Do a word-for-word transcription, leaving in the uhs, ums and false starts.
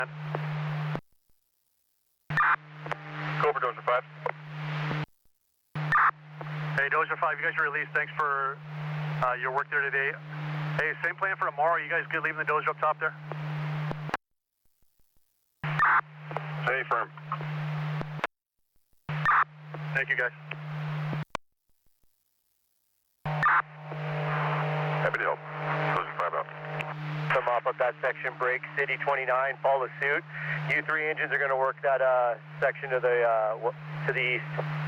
Cobra Dozer five. Hey, Dozer five, you guys are released. Thanks for uh, your work there today. Hey, same plan for tomorrow. You guys good leaving the Dozer up top there? Stay firm. Thank you, guys. Happy to help. Dozer five out. Come up up that section, break City twenty-nine, follow suit. U three engines are going to work that uh, section to the uh, to the east.